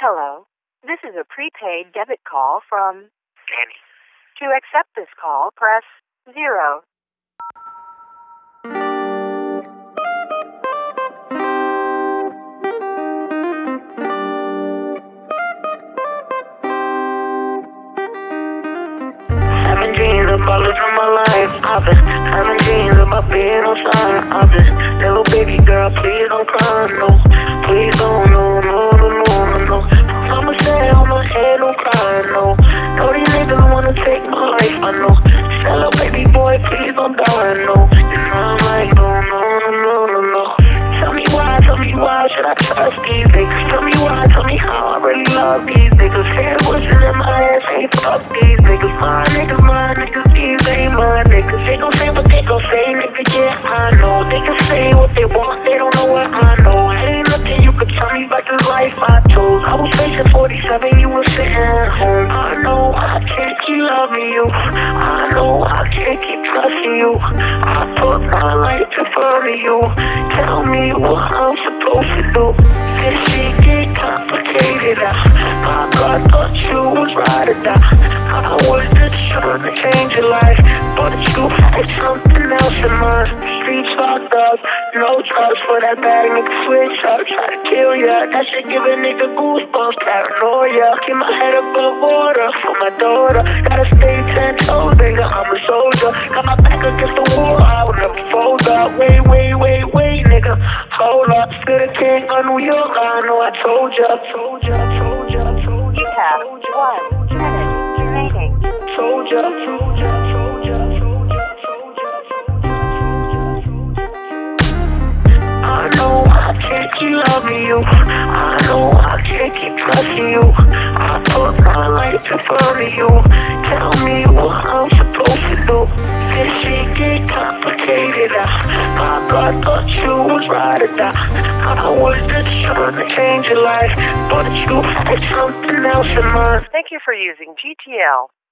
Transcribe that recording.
Hello. This is a prepaid debit call from Danny. To accept this call, press 0. Having dreams about living my life. I've been having dreams about being on time. I've been, little baby girl, please don't cry, no. Please don't, no, no, no, no, no, no. Mama said on my head, don't cry, no. No, these niggas wanna take my life, I know. Tell little baby boy, please don't die, no. You know I'm like, no, no, no, no, no, no. Tell me why should I trust these niggas? Tell me why, tell me how I really love these niggas. Head voices in my ass, ain't fuck these niggas. My niggas, these ain't my niggas. They gon' say what they gon' say, nigga, yeah, I know. They can say what they want, they don't know what I know. Ain't nothing you could tell me about this life I chose. I was facing 47, you were sitting at home. I know I can't keep loving you. I know I can't keep trusting you. I put my life in front of you. Tell me what I'm supposed to do. This shit get complicated. I thought you was right or die. I was just trying to change your life, but you had something else in mind. Streets fucked up, no trust for that bad nigga switch up. Try to kill ya, that shit give a nigga goosebumps, paranoia. Keep my head above water for my daughter. Gotta stay 10 toes, nigga, I'm a soldier. Got my back against the wall, I would never fold up. Wait, nigga, hold up. Still the king of New York, I know I told ya. You have 1 minute remaining. Told ya. I know I can't keep loving you. I know I can't keep trusting you. I put my life in front of you. Tell me what I'm supposed to do. This shit get complicated. I thought you was right or die. I was just trying to change your life, but you had something else in mind. Thank you for using GTL.